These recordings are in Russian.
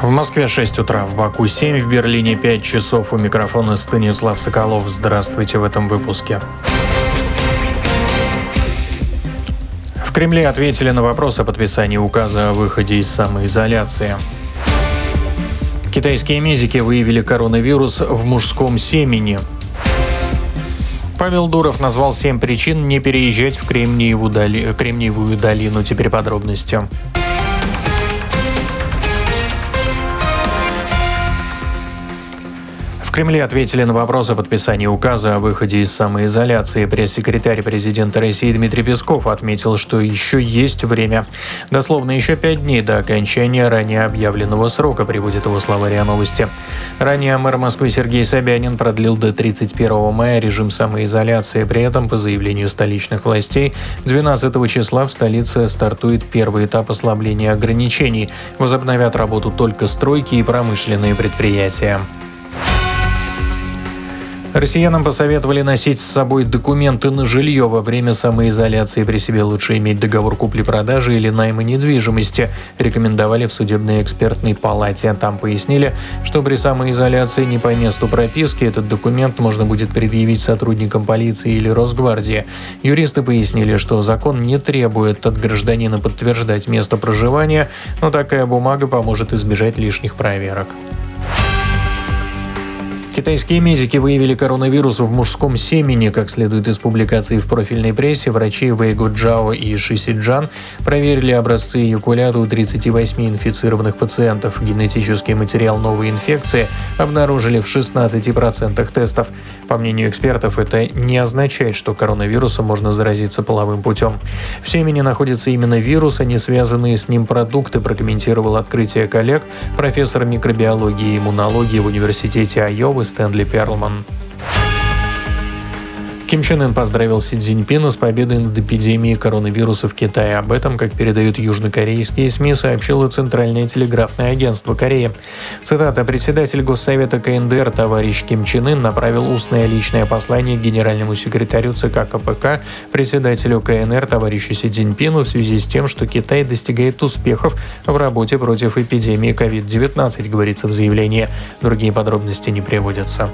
В Москве 6 утра, в Баку 7, в Берлине 5 часов. У микрофона Станислав Соколов. Здравствуйте в этом выпуске. В Кремле ответили на вопрос о подписании указа о выходе из самоизоляции. Китайские медики выявили коронавирус в мужском семени. Павел Дуров назвал 7 причин не переезжать в Кремниевую долину. Теперь подробности. В Кремле ответили на вопрос о подписании указа о выходе из самоизоляции. Пресс-секретарь президента России Дмитрий Песков отметил, что еще есть время. Дословно еще 5 дней до окончания ранее объявленного срока, приводит его слова РИА Новости. Ранее мэр Москвы Сергей Собянин продлил до 31 мая режим самоизоляции. При этом, по заявлению столичных властей, 12 числа в столице стартует первый этап ослабления ограничений. Возобновят работу только стройки и промышленные предприятия. Россиянам посоветовали носить с собой документы на жилье во время самоизоляции. При себе лучше иметь договор купли-продажи или найма недвижимости, рекомендовали в судебной экспертной палате. Там пояснили, что при самоизоляции не по месту прописки этот документ можно будет предъявить сотрудникам полиции или Росгвардии. Юристы пояснили, что закон не требует от гражданина подтверждать место проживания, но такая бумага поможет избежать лишних проверок. Китайские медики выявили коронавирус в мужском семени. Как следует из публикаций в профильной прессе, врачи Вэй Гуджао и Ши Сиджан проверили образцы эякулята у 38 инфицированных пациентов. Генетический материал новой инфекции обнаружили в 16% тестов. По мнению экспертов, это не означает, что коронавирусом можно заразиться половым путем. В семени находится именно вирус, а не связанные с ним продукты, прокомментировал открытие коллег профессор микробиологии и иммунологии в университете Айовы Стэнли Перлман. Ким Чен Ын поздравил Си Цзиньпина с победой над эпидемией коронавируса в Китае. Об этом, как передают южнокорейские СМИ, сообщило Центральное телеграфное агентство Кореи. Цитата: «Председатель Госсовета КНДР товарищ Ким Чен Ын направил устное личное послание генеральному секретарю ЦК КПК, председателю КНР товарищу Си Цзиньпину в связи с тем, что Китай достигает успехов в работе против эпидемии COVID-19», говорится в заявлении. Другие подробности не приводятся.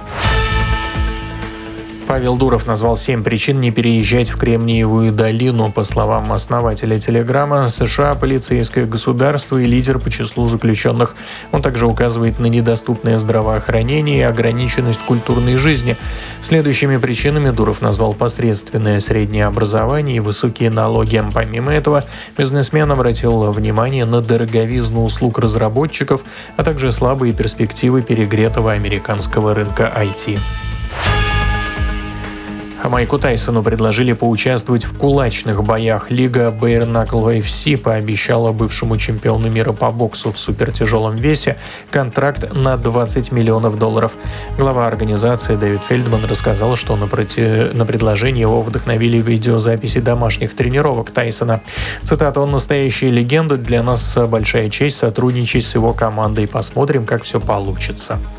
Павел Дуров назвал 7 причин не переезжать в Кремниевую долину. По словам основателя Телеграма, США – полицейское государство и лидер по числу заключенных. Он также указывает на недоступное здравоохранение и ограниченность культурной жизни. Следующими причинами Дуров назвал посредственное среднее образование и высокие налоги. Помимо этого, бизнесмен обратил внимание на дороговизну услуг разработчиков, а также слабые перспективы перегретого американского рынка IT. Майку Тайсону предложили поучаствовать в кулачных боях. Лига Bare Knuckle FC пообещала бывшему чемпиону мира по боксу в супертяжелом весе контракт на $20 миллионов. Глава организации Дэвид Фельдман рассказал, что на предложение его вдохновили видеозаписи домашних тренировок Тайсона. Цитата: «Он настоящая легенда. Для нас большая честь сотрудничать с его командой. Посмотрим, как все получится».